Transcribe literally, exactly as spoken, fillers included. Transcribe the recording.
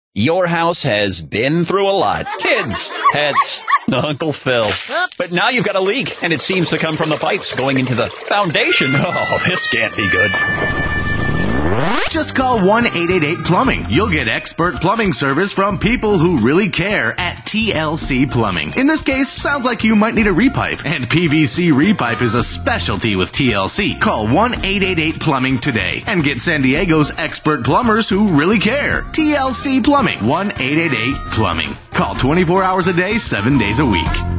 Your house has been through a lot. Kids, pets, Uncle Phil. But now you've got a leak, and it seems to come from the pipes going into the foundation. Oh, this can't be good. Just call one eight eight eight plumbing. You'll get expert plumbing service from people who really care at T L C Plumbing. In this case, sounds like you might need a repipe, and P V C repipe is a specialty with T L C. Call one eight eight eight plumbing today and get San Diego's expert plumbers who really care. T L C Plumbing. one eight eight eight plumbing. Call twenty-four hours a day, seven days a week.